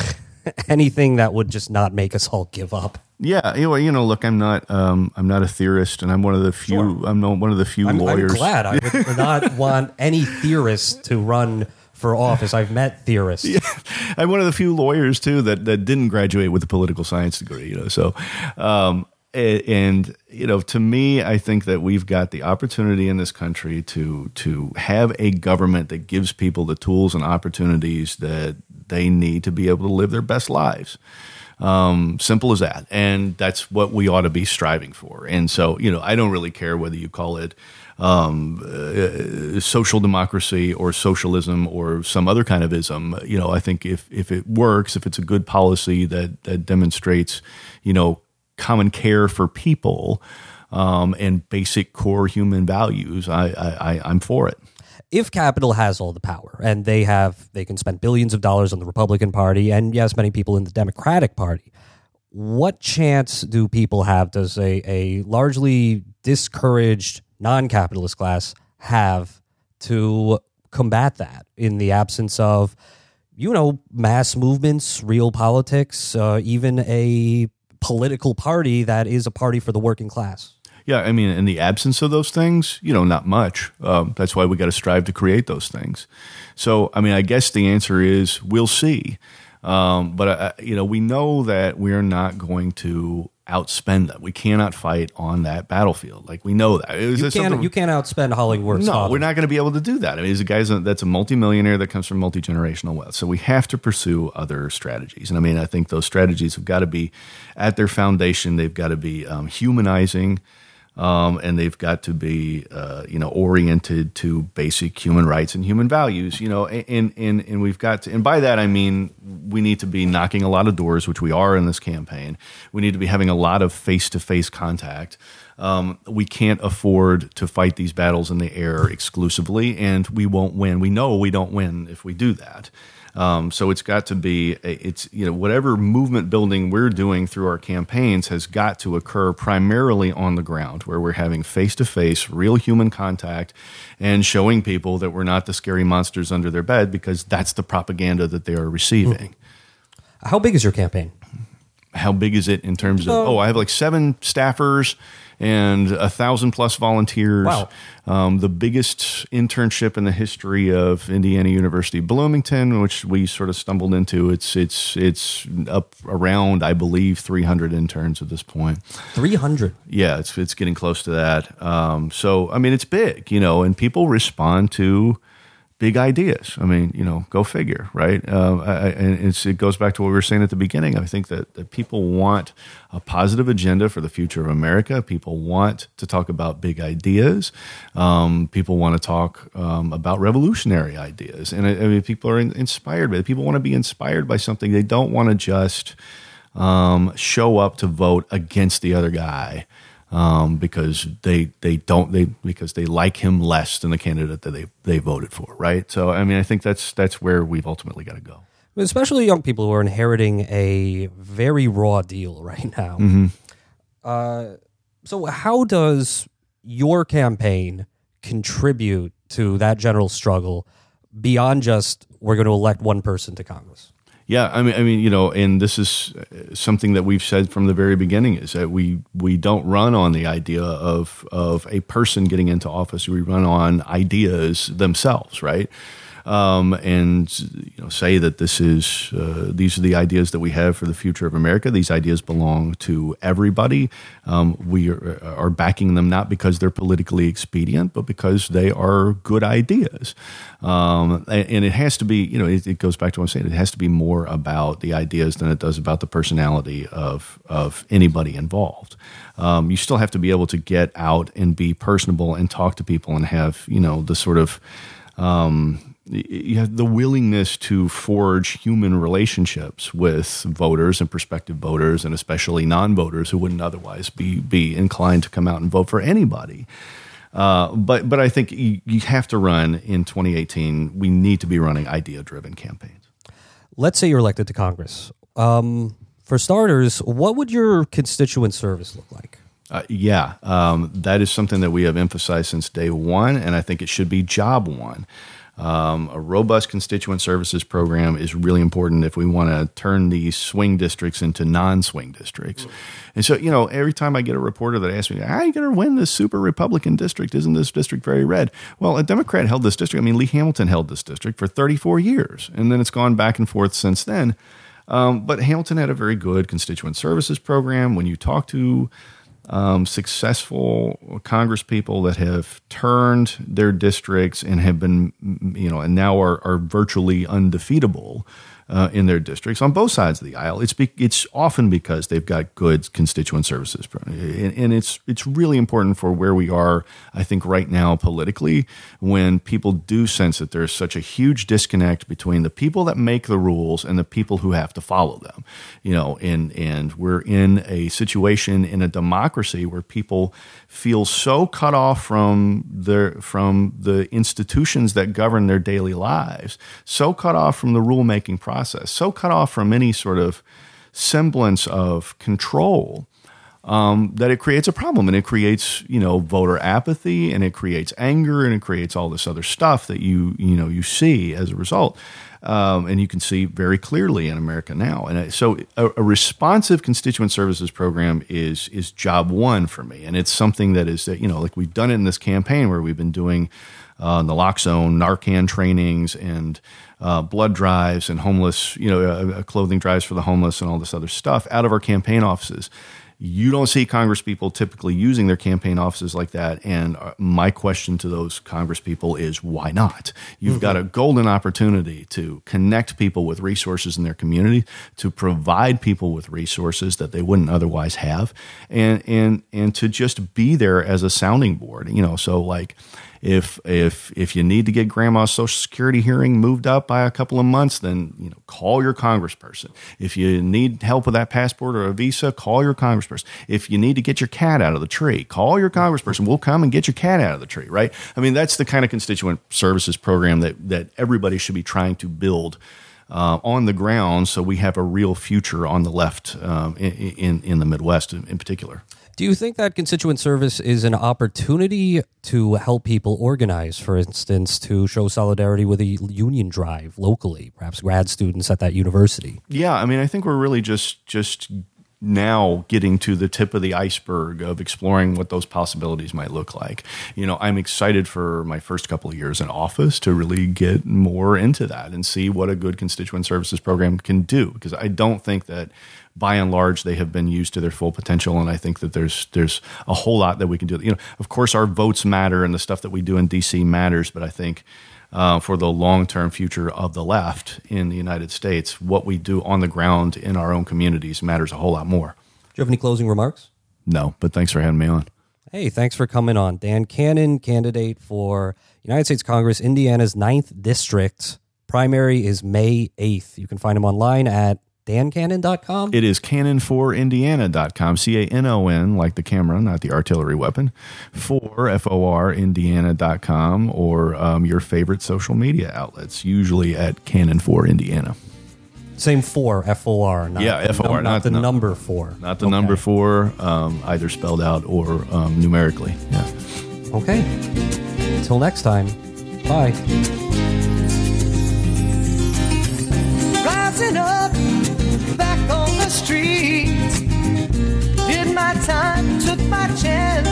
anything that would just not make us all give up? Yeah, you know, you know look, I'm not, um, I'm not a theorist, and I'm one of the few, Sure. I'm not one of the few I'm, lawyers. I'm glad. I would not want any theorist to run for office. I've met theorists. Yeah. I'm one of the few lawyers too that, that didn't graduate with a political science degree, you know. So, um, and you know, to me, I think that we've got the opportunity in this country to to have a government that gives people the tools and opportunities that they need to be able to live their best lives. Um, simple as that. And that's what we ought to be striving for. And so, you know, I don't really care whether you call it um, uh, social democracy or socialism or some other kind of ism. You know, I think if, if it works, if it's a good policy that, that demonstrates, you know, common care for people um, and basic core human values, I, I, I'm for it. If capital has all the power and they have, they can spend billions of dollars on the Republican Party and yes, many people in the Democratic Party, what chance do people have, does a, a largely discouraged non-capitalist class have to combat that in the absence of, you know, mass movements, real politics, uh, even a political party that is a party for the working class? Yeah, I mean, in the absence of those things, you know, not much. Um, that's why we got to strive to create those things. So, I mean, I guess the answer is we'll see. Um, but, uh, you know, we know that we're not going to outspend them. We cannot fight on that battlefield. Like, we know that. You can't, you can't outspend Hollingworth's No, father. we're not going to be able to do that. I mean, he's a guy that's a multimillionaire that comes from multi-generational wealth. So we have to pursue other strategies. And I mean, I think those strategies have got to be at their foundation. They've got to be um, humanizing. Um, and they've got to be, uh, you know, oriented to basic human rights and human values, you know, and, and, and we've got to, and by that, I mean, we need to be knocking a lot of doors, which we are in this campaign. We need to be having a lot of face-to-face contact. Um, we can't afford to fight these battles in the air exclusively, and we won't win. We know we don't win if we do that. Um, so it's got to be, it's, you know, whatever movement building we're doing through our campaigns has got to occur primarily on the ground, where we're having face-to-face, real human contact and showing people that we're not the scary monsters under their bed, because that's the propaganda that they are receiving. How big is your campaign? How big is it in terms of, oh, I have like seven staffers and a thousand plus volunteers. Wow. Um, the biggest internship in the history of Indiana University Bloomington, which we sort of stumbled into. It's it's it's up around, I believe, three hundred interns at this point. three hundred? Yeah, it's it's getting close to that. Um, so, I mean, it's big, you know, and people respond to big ideas. I mean, you know, go figure, right? Uh, I, and it's, it goes back to what we were saying at the beginning. I think that, that people want a positive agenda for the future of America. People want to talk about big ideas. Um, people want to talk um, about revolutionary ideas. And I, I mean, people are in, inspired by it. People want to be inspired by something. They don't want to just um, show up to vote against the other guy. Um, because they they don't they because they like him less than the candidate that they they voted for, right? So I mean, I think that's that's where we've ultimately got to go. Especially young people who are inheriting a very raw deal right now. Mm-hmm. Uh, so how does your campaign contribute to that general struggle beyond just we're going to elect one person to Congress? Yeah, I mean, I mean, you know, and this is something that we've said from the very beginning, is that we we don't run on the idea of of a person getting into office. We run on ideas themselves, right? Um, and you know, say that this is uh, these are the ideas that we have for the future of America. These ideas belong to everybody. Um, we are, are backing them not because they're politically expedient, but because they are good ideas. Um, and, and it has to be, you know, it, it goes back to what I'm saying. It has to be more about the ideas than it does about the personality of of anybody involved. Um, you still have to be able to get out and be personable and talk to people and have, you know, the sort of um, you have the willingness to forge human relationships with voters and prospective voters, and especially non-voters who wouldn't otherwise be be inclined to come out and vote for anybody. Uh, but but I think you, you have to run in twenty eighteen. We need to be running idea-driven campaigns. Let's say you're elected to Congress. Um, for starters, what would your constituent service look like? Uh, yeah, um, that is something that we have emphasized since day one, and I think it should be job one. Um, a robust constituent services program is really important if we want to turn these swing districts into non-swing districts. Mm-hmm. And so, you know, every time I get a reporter that asks me, how are you going to win this super Republican district? Isn't this district very red? Well, a Democrat held this district. I mean, Lee Hamilton held this district for thirty-four years, and then it's gone back and forth since then. Um, but Hamilton had a very good constituent services program. When you talk to Um, successful congresspeople that have turned their districts and have been, you know, and now are, are virtually undefeatable uh, in their districts on both sides of the aisle. It's be, it's often because they've got good constituent services, and, and it's it's really important for where we are, I think, right now politically, when people do sense that there's such a huge disconnect between the people that make the rules and the people who have to follow them. You know, and and we're in a situation in a democracy where people feel so cut off from their from the institutions that govern their daily lives, so cut off from the rulemaking process, so cut off from any sort of semblance of control, um, that it creates a problem, and it creates, you know, voter apathy, and it creates anger, and it creates all this other stuff that you you know you see as a result. Um, and you can see very clearly in America now. And so a, a responsive constituent services program is is job one for me. And it's something that is, you know, like we've done it in this campaign where we've been doing uh, naloxone, Narcan trainings, and uh, blood drives, and homeless, you know, uh, clothing drives for the homeless, and all this other stuff out of our campaign offices. You don't see congresspeople typically using their campaign offices like that. And my question to those congresspeople is, why not? You've mm-hmm. got a golden opportunity to connect people with resources in their community, to provide people with resources that they wouldn't otherwise have, and and and to just be there as a sounding board. You know, so like, If if if you need to get grandma's Social Security hearing moved up by a couple of months, then you know call your congressperson. If you need help with that passport or a visa, call your congressperson. If you need to get your cat out of the tree, call your congressperson. We'll come and get your cat out of the tree, right? I mean, that's the kind of constituent services program that that everybody should be trying to build uh, on the ground, so we have a real future on the left um, in, in in the Midwest in, in particular. Do you think that constituent service is an opportunity to help people organize, for instance, to show solidarity with a union drive locally, perhaps grad students at that university? Yeah, I mean, I think we're really just just now getting to the tip of the iceberg of exploring what those possibilities might look like. You know, I'm excited for my first couple of years in office to really get more into that and see what a good constituent services program can do, because I don't think that by and large they have been used to their full potential, and I think that there's there's a whole lot that we can do. You know, of course our votes matter and the stuff that we do in D C matters, but I think Uh, for the long-term future of the left in the United States, what we do on the ground in our own communities matters a whole lot more. Do you have any closing remarks? No, but thanks for having me on. Hey, thanks for coming on. Dan Cannon, candidate for United States Congress, Indiana's ninth District. Primary is May eighth. You can find him online at dan cannon dot com. It is cannon for indiana dot com, C A N O N, like the camera, not the artillery weapon, for, F O R, indiana dot com, or um, your favorite social media outlets, usually at Cannon for Indiana. Same four, F O R. Not yeah, F O R. Num- not, not the no, number four. Not the okay. number four, um, either spelled out or um, numerically. Yeah. Okay. Until next time, bye. Rising up, back on the streets, did my time, took my chance.